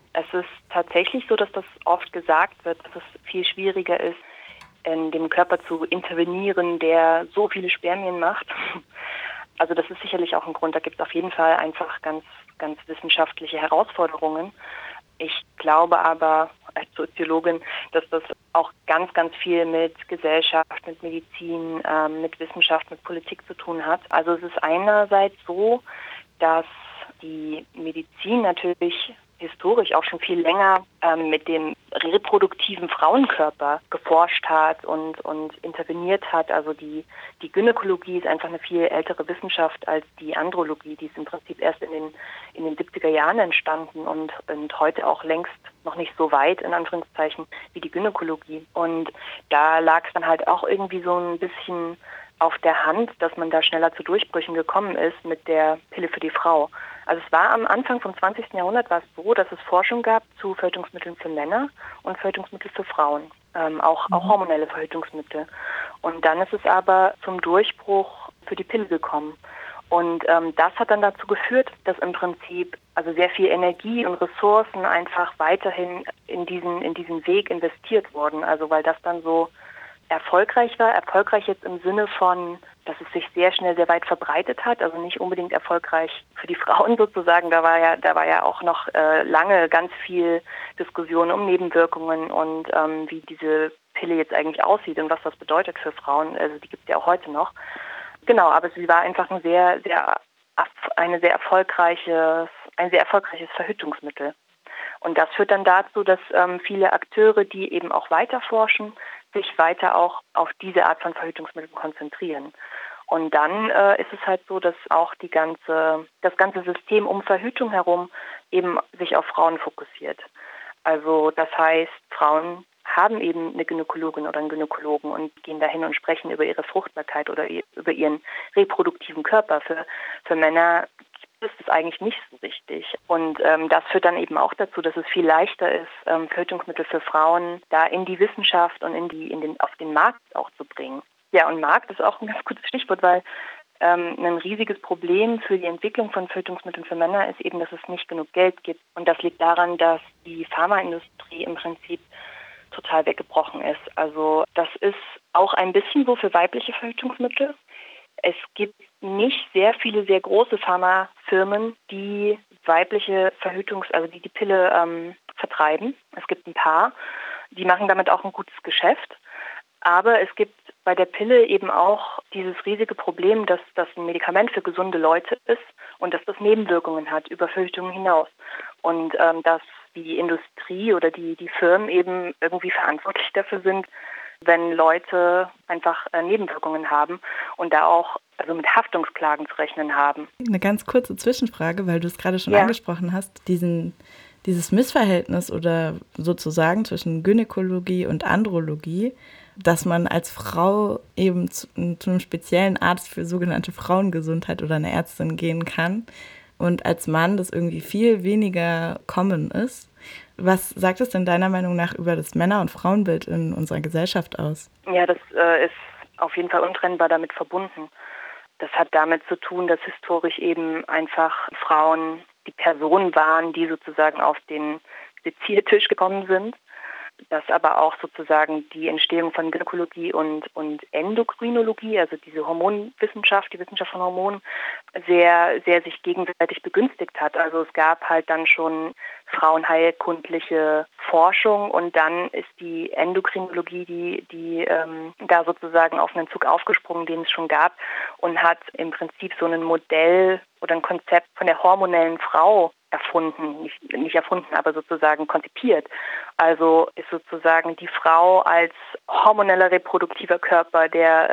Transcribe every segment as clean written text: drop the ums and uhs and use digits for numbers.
Es ist tatsächlich so, dass das oft gesagt wird, dass es viel schwieriger ist, in dem Körper zu intervenieren, der so viele Spermien macht. Also das ist sicherlich auch ein Grund. Da gibt es auf jeden Fall einfach ganz, ganz wissenschaftliche Herausforderungen. Ich glaube aber als Soziologin, dass das auch ganz, ganz viel mit Gesellschaft, mit Medizin, mit Wissenschaft, mit Politik zu tun hat. Also es ist einerseits so, dass die Medizin natürlich historisch auch schon viel länger mit dem reproduktiven Frauenkörper geforscht hat und interveniert hat. Also die Gynäkologie ist einfach eine viel ältere Wissenschaft als die Andrologie. Die ist im Prinzip erst in den 70er Jahren entstanden und heute auch längst noch nicht so weit, in Anführungszeichen, wie die Gynäkologie. Und da lag es dann halt auch irgendwie so ein bisschen auf der Hand, dass man da schneller zu Durchbrüchen gekommen ist mit der Pille für die Frau. Also es war am Anfang vom 20. Jahrhundert war es so, dass es Forschung gab zu Verhütungsmitteln für Männer und Verhütungsmittel für Frauen, auch hormonelle Verhütungsmittel. Und dann ist es aber zum Durchbruch für die Pille gekommen. Und das hat dann dazu geführt, dass im Prinzip also sehr viel Energie und Ressourcen einfach weiterhin in diesen Weg investiert wurden. Also weil das dann so erfolgreich war. Erfolgreich jetzt im Sinne von, dass es sich sehr schnell sehr weit verbreitet hat, also nicht unbedingt erfolgreich für die Frauen sozusagen. Da war ja auch noch lange ganz viel Diskussion um Nebenwirkungen und wie diese Pille jetzt eigentlich aussieht und was das bedeutet für Frauen. Also die gibt es ja auch heute noch. Genau, aber sie war einfach ein sehr erfolgreiches Verhütungsmittel. Und das führt dann dazu, dass viele Akteure, die eben auch weiter forschen, sich weiter auch auf diese Art von Verhütungsmitteln konzentrieren. Und dann ist es halt so, dass auch das ganze System um Verhütung herum eben sich auf Frauen fokussiert. Also das heißt, Frauen haben eben eine Gynäkologin oder einen Gynäkologen und gehen dahin und sprechen über ihre Fruchtbarkeit oder über ihren reproduktiven Körper. Für Männer ist es eigentlich nicht so richtig. Und das führt dann eben auch dazu, dass es viel leichter ist, Verhütungsmittel für Frauen da in die Wissenschaft und auf den Markt auch zu bringen. Ja, und Markt ist auch ein ganz gutes Stichwort, weil ein riesiges Problem für die Entwicklung von Verhütungsmitteln für Männer ist eben, dass es nicht genug Geld gibt. Und das liegt daran, dass die Pharmaindustrie im Prinzip total weggebrochen ist. Also das ist auch ein bisschen so für weibliche Verhütungsmittel. Es gibt nicht sehr viele, sehr große Pharmafirmen, die weibliche also die Pille vertreiben. Es gibt ein paar, die machen damit auch ein gutes Geschäft. Aber es gibt bei der Pille eben auch dieses riesige Problem, dass das ein Medikament für gesunde Leute ist und dass das Nebenwirkungen hat über Verhütung hinaus. Und dass die Industrie oder die Firmen eben irgendwie verantwortlich dafür sind, wenn Leute einfach Nebenwirkungen haben und da auch also mit Haftungsklagen zu rechnen haben. Eine ganz kurze Zwischenfrage, weil du es gerade schon angesprochen hast, dieses Missverhältnis oder sozusagen zwischen Gynäkologie und Andrologie, dass man als Frau eben zu einem speziellen Arzt für sogenannte Frauengesundheit oder eine Ärztin gehen kann und als Mann das irgendwie viel weniger common ist. Was sagt es denn deiner Meinung nach über das Männer- und Frauenbild in unserer Gesellschaft aus? Ja, das ist auf jeden Fall untrennbar damit verbunden. Das hat damit zu tun, dass historisch eben einfach Frauen die Personen waren, die sozusagen auf den Seziertisch gekommen sind. Dass aber auch sozusagen die Entstehung von Gynäkologie und Endokrinologie, also diese Hormonwissenschaft, die Wissenschaft von Hormonen, sehr, sehr sich gegenseitig begünstigt hat. Also es gab halt dann schon frauenheilkundliche Forschung und dann ist die Endokrinologie, die da sozusagen auf einen Zug aufgesprungen, den es schon gab und hat im Prinzip so ein Modell oder ein Konzept von der hormonellen Frau erfunden, nicht erfunden, aber sozusagen konzipiert. Also ist sozusagen die Frau als hormoneller reproduktiver Körper,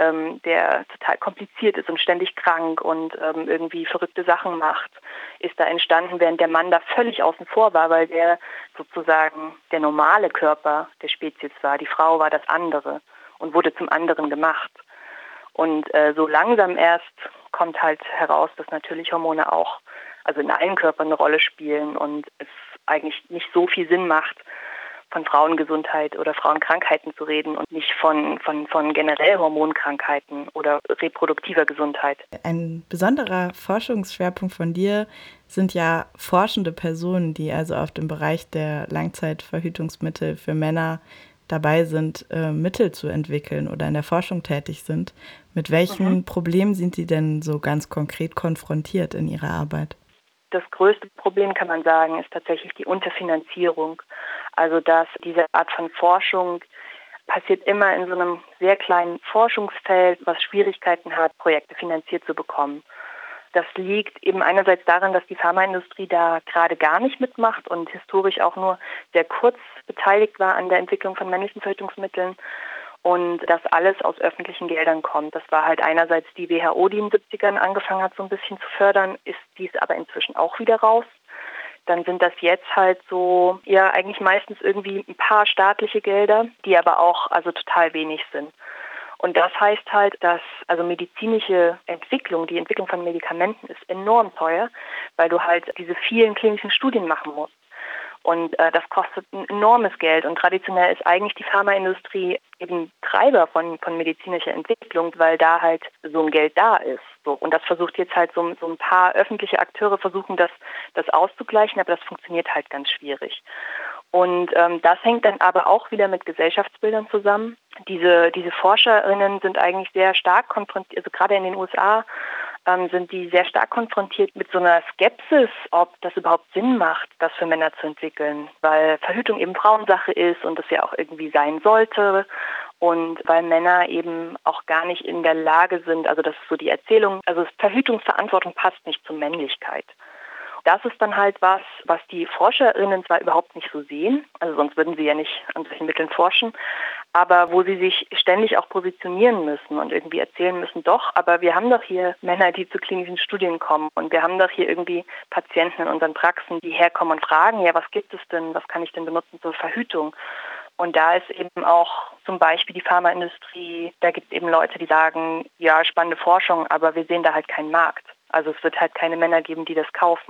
der total kompliziert ist und ständig krank und irgendwie verrückte Sachen macht, ist da entstanden, während der Mann da völlig außen vor war, weil der sozusagen der normale Körper der Spezies war. Die Frau war das andere und wurde zum anderen gemacht. Und so langsam erst kommt halt heraus, dass natürlich Hormone auch also in allen Körpern eine Rolle spielen und es eigentlich nicht so viel Sinn macht, von Frauengesundheit oder Frauenkrankheiten zu reden und nicht von generell Hormonkrankheiten oder reproduktiver Gesundheit. Ein besonderer Forschungsschwerpunkt von dir sind ja forschende Personen, die also auf dem Bereich der Langzeitverhütungsmittel für Männer dabei sind, Mittel zu entwickeln oder in der Forschung tätig sind. Mit welchen Problemen sind Sie denn so ganz konkret konfrontiert in Ihrer Arbeit? Das größte Problem, kann man sagen, ist tatsächlich die Unterfinanzierung. Also dass diese Art von Forschung passiert immer in so einem sehr kleinen Forschungsfeld, was Schwierigkeiten hat, Projekte finanziert zu bekommen. Das liegt eben einerseits daran, dass die Pharmaindustrie da gerade gar nicht mitmacht und historisch auch nur sehr kurz beteiligt war an der Entwicklung von männlichen Verhütungsmitteln und dass alles aus öffentlichen Geldern kommt. Das war halt einerseits die WHO, die in den 70ern angefangen hat, so ein bisschen zu fördern, ist dies aber inzwischen auch wieder raus. Dann sind das jetzt halt so, ja, eigentlich meistens irgendwie ein paar staatliche Gelder, die aber auch also total wenig sind. Und das heißt halt, dass also medizinische Entwicklung, die Entwicklung von Medikamenten ist enorm teuer, weil du halt diese vielen klinischen Studien machen musst. Und das kostet ein enormes Geld. Und traditionell ist eigentlich die Pharmaindustrie eben Treiber von medizinischer Entwicklung, weil da halt so ein Geld da ist. So. Und das versucht jetzt halt so ein paar öffentliche Akteure versuchen, das auszugleichen, aber das funktioniert halt ganz schwierig. Und das hängt dann aber auch wieder mit Gesellschaftsbildern zusammen. Diese ForscherInnen sind eigentlich sehr stark konfrontiert, also gerade in den USA sind die sehr stark konfrontiert mit so einer Skepsis, ob das überhaupt Sinn macht, das für Männer zu entwickeln, weil Verhütung eben Frauensache ist und das ja auch irgendwie sein sollte und weil Männer eben auch gar nicht in der Lage sind, also das ist so die Erzählung, also Verhütungsverantwortung passt nicht zur Männlichkeit. Das ist dann halt was die ForscherInnen zwar überhaupt nicht so sehen, also sonst würden sie ja nicht an solchen Mitteln forschen, aber wo sie sich ständig auch positionieren müssen und irgendwie erzählen müssen, doch, aber wir haben doch hier Männer, die zu klinischen Studien kommen und wir haben doch hier irgendwie Patienten in unseren Praxen, die herkommen und fragen, ja, was gibt es denn, was kann ich denn benutzen zur Verhütung? Und da ist eben auch zum Beispiel die Pharmaindustrie, da gibt es eben Leute, die sagen, ja, spannende Forschung, aber wir sehen da halt keinen Markt. Also es wird halt keine Männer geben, die das kaufen.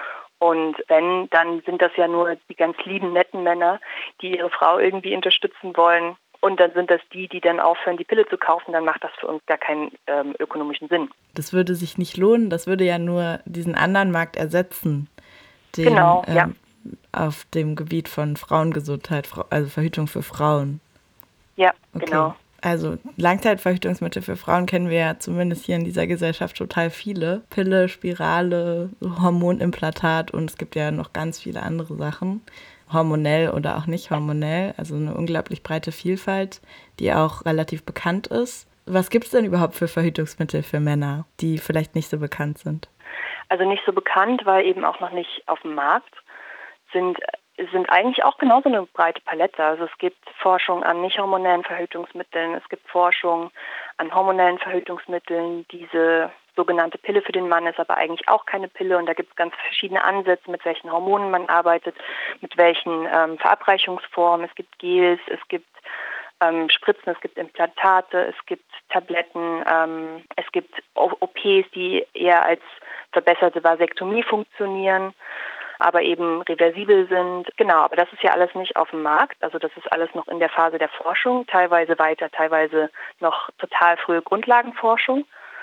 Und wenn, dann sind das ja nur die ganz lieben, netten Männer, die ihre Frau irgendwie unterstützen wollen. Und dann sind das die dann aufhören, die Pille zu kaufen. Dann macht das für uns gar keinen ökonomischen Sinn. Das würde sich nicht lohnen. Das würde ja nur diesen anderen Markt ersetzen, den, genau, ja. Auf dem Gebiet von Frauengesundheit, also Verhütung für Frauen. Ja, okay. Genau. Also Langzeitverhütungsmittel für Frauen kennen wir ja zumindest hier in dieser Gesellschaft total viele. Pille, Spirale, Hormonimplantat und es gibt ja noch ganz viele andere Sachen. Hormonell oder auch nicht hormonell, also eine unglaublich breite Vielfalt, die auch relativ bekannt ist. Was gibt es denn überhaupt für Verhütungsmittel für Männer, die vielleicht nicht so bekannt sind? Also nicht so bekannt, weil eben auch noch nicht auf dem Markt sind eigentlich auch genauso eine breite Palette. Also es gibt Forschung an nicht hormonellen Verhütungsmitteln, es gibt Forschung an hormonellen Verhütungsmitteln. Diese sogenannte Pille für den Mann ist aber eigentlich auch keine Pille und da gibt es ganz verschiedene Ansätze, mit welchen Hormonen man arbeitet, mit welchen Verabreichungsformen. Es gibt Gels, es gibt Spritzen, es gibt Implantate, es gibt Tabletten, es gibt OPs, die eher als verbesserte Vasektomie funktionieren, aber eben reversibel sind. Genau, aber das ist ja alles nicht auf dem Markt. Also das ist alles noch in der Phase der Forschung, teilweise weiter, teilweise noch total frühe Grundlagenforschung.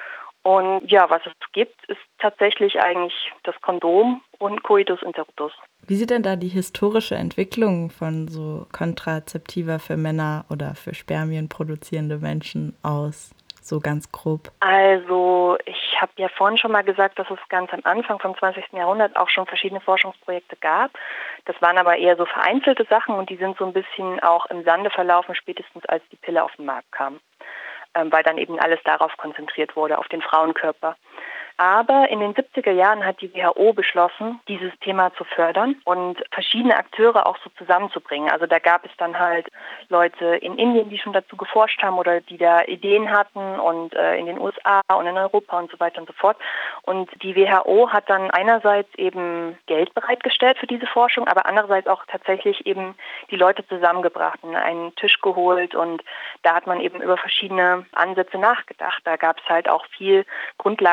Und ja, was es gibt, ist tatsächlich eigentlich das Kondom und Coitus interruptus. Wie sieht denn da die historische Entwicklung von so Kontrazeptiva für Männer oder für Spermien produzierende Menschen aus? So ganz grob. Also ich habe ja vorhin schon mal gesagt, dass es ganz am Anfang vom 20. Jahrhundert auch schon verschiedene Forschungsprojekte gab. Das waren aber eher so vereinzelte Sachen und die sind so ein bisschen auch im Sande verlaufen, spätestens als die Pille auf den Markt kam, weil dann eben alles darauf konzentriert wurde, auf den Frauenkörper. Aber in den 70er Jahren hat die WHO beschlossen, dieses Thema zu fördern und verschiedene Akteure auch so zusammenzubringen. Also da gab es dann halt Leute in Indien, die schon dazu geforscht haben oder die da Ideen hatten und in den USA und in Europa und so weiter und so fort. Und die WHO hat dann einerseits eben Geld bereitgestellt für diese Forschung, aber andererseits auch tatsächlich eben die Leute zusammengebracht und einen Tisch geholt und da hat man eben über verschiedene Ansätze nachgedacht. Da gab es halt auch viel Grundlagenforschung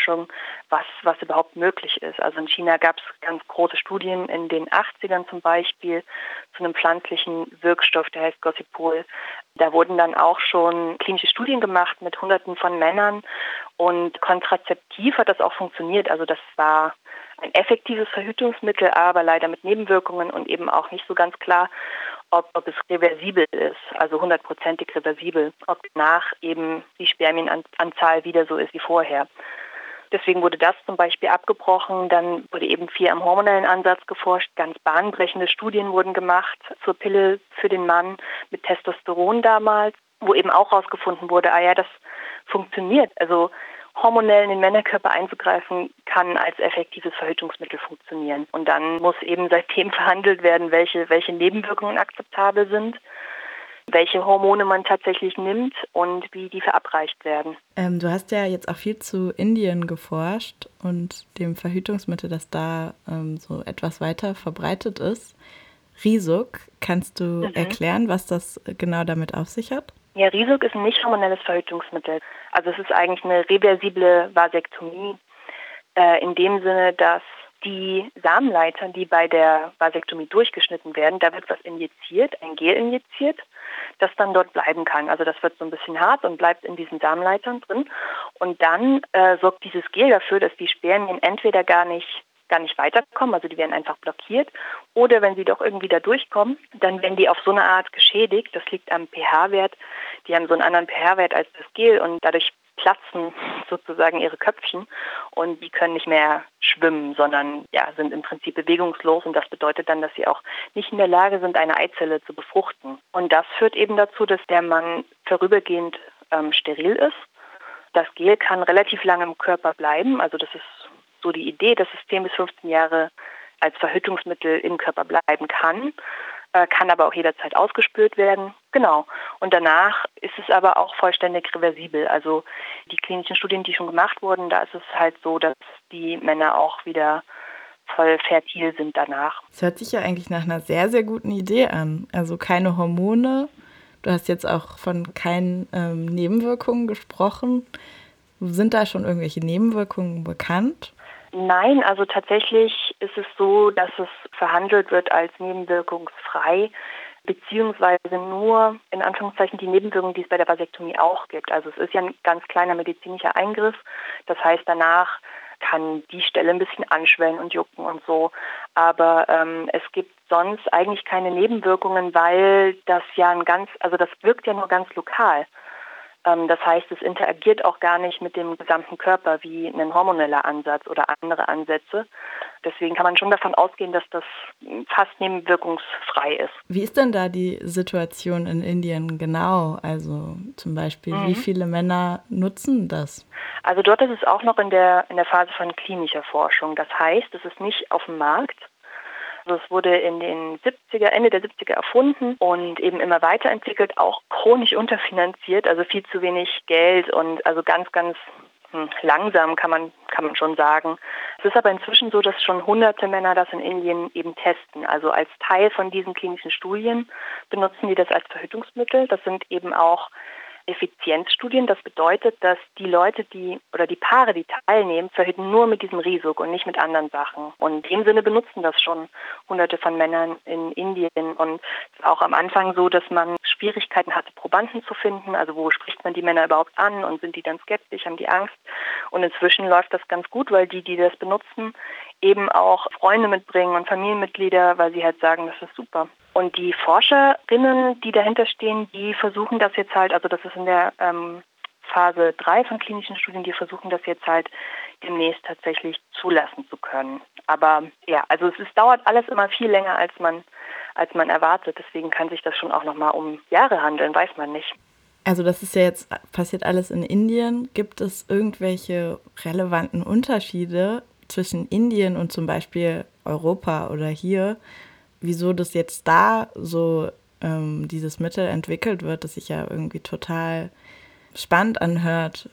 Forschung, was überhaupt möglich ist. Also in China gab es ganz große Studien in den 80ern zum Beispiel zu einem pflanzlichen Wirkstoff, der heißt Gossypol. Da wurden dann auch schon klinische Studien gemacht mit Hunderten von Männern und kontrazeptiv hat das auch funktioniert. Also das war ein effektives Verhütungsmittel, aber leider mit Nebenwirkungen und eben auch nicht so ganz klar, ob es reversibel ist, also 100%ig reversibel, ob danach eben die Spermienanzahl wieder so ist wie vorher. Deswegen wurde das zum Beispiel abgebrochen. Dann wurde eben viel am hormonellen Ansatz geforscht. Ganz bahnbrechende Studien wurden gemacht zur Pille für den Mann mit Testosteron damals, wo eben auch herausgefunden wurde, das funktioniert. Also hormonell in den Männerkörper einzugreifen, kann als effektives Verhütungsmittel funktionieren. Und dann muss eben seitdem verhandelt werden, welche Nebenwirkungen akzeptabel sind, welche Hormone man tatsächlich nimmt und wie die verabreicht werden. Du hast ja jetzt auch viel zu Indien geforscht und dem Verhütungsmittel, das da so etwas weiter verbreitet ist. Risuk, kannst du erklären, was das genau damit auf sich hat? Ja, Risuk ist ein nicht hormonelles Verhütungsmittel. Also es ist eigentlich eine reversible Vasektomie in dem Sinne, dass die Samenleiter, die bei der Vasektomie durchgeschnitten werden, da wird was injiziert, ein Gel injiziert, das dann dort bleiben kann. Also das wird so ein bisschen hart und bleibt in diesen Samenleitern drin. Und dann sorgt dieses Gel dafür, dass die Spermien entweder gar nicht weiterkommen, also die werden einfach blockiert, oder wenn sie doch irgendwie da durchkommen, dann werden die auf so eine Art geschädigt, das liegt am pH-Wert, die haben so einen anderen pH-Wert als das Gel und dadurch platzen sozusagen ihre Köpfchen und die können nicht mehr schwimmen, sondern sind im Prinzip bewegungslos und das bedeutet dann, dass sie auch nicht in der Lage sind, eine Eizelle zu befruchten. Und das führt eben dazu, dass der Mann vorübergehend steril ist. Das Gel kann relativ lange im Körper bleiben, also das ist so die Idee, dass es 10 bis 15 Jahre als Verhütungsmittel im Körper bleiben kann aber auch jederzeit ausgespült werden. Genau. Und danach ist es aber auch vollständig reversibel. Also die klinischen Studien, die schon gemacht wurden, da ist es halt so, dass die Männer auch wieder voll fertil sind danach. Das hört sich ja eigentlich nach einer sehr, sehr guten Idee an. Also keine Hormone. Du hast jetzt auch von keinen Nebenwirkungen gesprochen. Sind da schon irgendwelche Nebenwirkungen bekannt? Nein, also tatsächlich ist es so, dass es verhandelt wird als nebenwirkungsfrei, beziehungsweise nur in Anführungszeichen die Nebenwirkungen, die es bei der Vasektomie auch gibt. Also es ist ja ein ganz kleiner medizinischer Eingriff. Das heißt, danach kann die Stelle ein bisschen anschwellen und jucken und so. Aber es gibt sonst eigentlich keine Nebenwirkungen, weil das das wirkt ja nur ganz lokal. Das heißt, es interagiert auch gar nicht mit dem gesamten Körper wie ein hormoneller Ansatz oder andere Ansätze. Deswegen kann man schon davon ausgehen, dass das fast nebenwirkungsfrei ist. Wie ist denn da die Situation in Indien genau? Also zum Beispiel, wie viele Männer nutzen das? Also dort ist es auch noch in der Phase von klinischer Forschung. Das heißt, es ist nicht auf dem Markt. Also es wurde in den Ende der 70er erfunden und eben immer weiterentwickelt, auch chronisch unterfinanziert, also viel zu wenig Geld und also ganz, ganz langsam kann man schon sagen. Es ist aber inzwischen so, dass schon hunderte Männer das in Indien eben testen. Also als Teil von diesen klinischen Studien benutzen die das als Verhütungsmittel. Das sind eben auch Effizienzstudien. Das bedeutet, dass die Leute, die Paare, die teilnehmen, verhüten nur mit diesem Risuk und nicht mit anderen Sachen. Und in dem Sinne benutzen das schon hunderte von Männern in Indien. Und es ist auch am Anfang so, dass man Schwierigkeiten hatte, Probanden zu finden. Also wo spricht man die Männer überhaupt an und sind die dann skeptisch, haben die Angst? Und inzwischen läuft das ganz gut, weil die das benutzen, eben auch Freunde mitbringen und Familienmitglieder, weil sie halt sagen, das ist super. Und die Forscherinnen, die dahinter stehen, die versuchen das jetzt halt, also das ist in der Phase 3 von klinischen Studien, die versuchen das jetzt halt demnächst tatsächlich zulassen zu können. Aber also es dauert alles immer viel länger, als man erwartet. Deswegen kann sich das schon auch nochmal um Jahre handeln, weiß man nicht. Also das ist ja jetzt passiert alles in Indien. Gibt es irgendwelche relevanten Unterschiede zwischen Indien und zum Beispiel Europa oder hier, wieso das jetzt da so dieses Mittel entwickelt wird, das sich ja irgendwie total spannend anhört,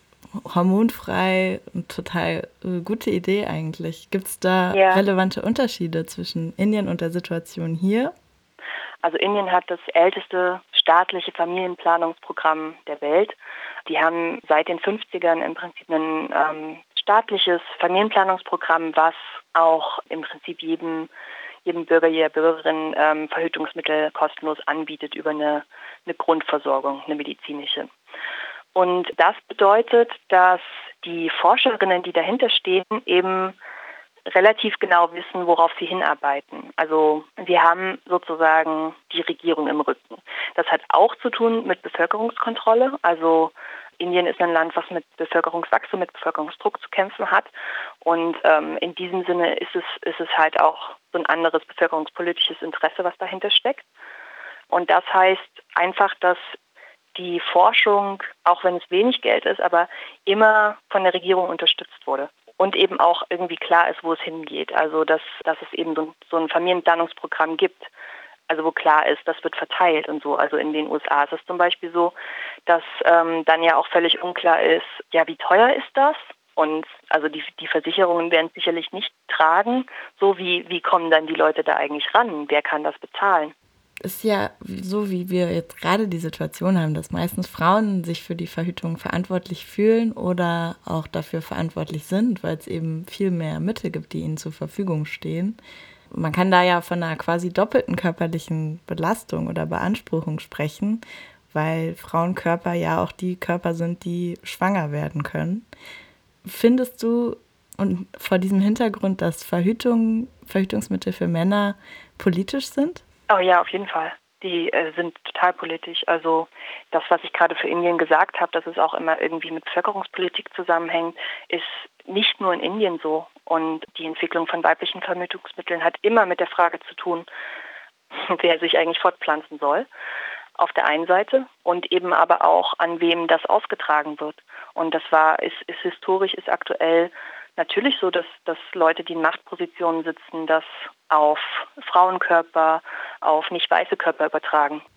hormonfrei, und total gute Idee eigentlich. Gibt es da relevante Unterschiede zwischen Indien und der Situation hier? Also Indien hat das älteste staatliche Familienplanungsprogramm der Welt. Die haben seit den 50ern im Prinzip einen staatliches Familienplanungsprogramm, was auch im Prinzip jedem Bürger, jeder Bürgerin Verhütungsmittel kostenlos anbietet über eine Grundversorgung, eine medizinische. Und das bedeutet, dass die Forscherinnen, die dahinter stehen, eben relativ genau wissen, worauf sie hinarbeiten. Also wir haben sozusagen die Regierung im Rücken. Das hat auch zu tun mit Bevölkerungskontrolle. Also Indien ist ein Land, was mit Bevölkerungswachstum, mit Bevölkerungsdruck zu kämpfen hat. Und in diesem Sinne ist es halt auch so ein anderes bevölkerungspolitisches Interesse, was dahinter steckt. Und das heißt einfach, dass die Forschung, auch wenn es wenig Geld ist, aber immer von der Regierung unterstützt wurde. Und eben auch irgendwie klar ist, wo es hingeht. Also dass es eben so ein Familienplanungsprogramm gibt, also wo klar ist, das wird verteilt und so. Also in den USA ist es zum Beispiel so, dass dann ja auch völlig unklar ist, ja, wie teuer ist das? Und also die Versicherungen werden es sicherlich nicht tragen. So wie kommen dann die Leute da eigentlich ran? Wer kann das bezahlen? Ist ja so, wie wir jetzt gerade die Situation haben, dass meistens Frauen sich für die Verhütung verantwortlich fühlen oder auch dafür verantwortlich sind, weil es eben viel mehr Mittel gibt, die ihnen zur Verfügung stehen. Man kann da ja von einer quasi doppelten körperlichen Belastung oder Beanspruchung sprechen, weil Frauenkörper ja auch die Körper sind, die schwanger werden können. Findest du, und vor diesem Hintergrund, dass Verhütungsmittel für Männer politisch sind? Oh ja, auf jeden Fall. Die sind total politisch. Also das, was ich gerade für Indien gesagt habe, dass es auch immer irgendwie mit Bevölkerungspolitik zusammenhängt, ist nicht nur in Indien so. Und die Entwicklung von weiblichen Verhütungsmitteln hat immer mit der Frage zu tun, wer sich eigentlich fortpflanzen soll, auf der einen Seite, und eben aber auch, an wem das ausgetragen wird. Und das ist historisch, ist aktuell natürlich so, dass Leute, die in Machtpositionen sitzen, das auf Frauenkörper, auf nicht weiße Körper übertragen.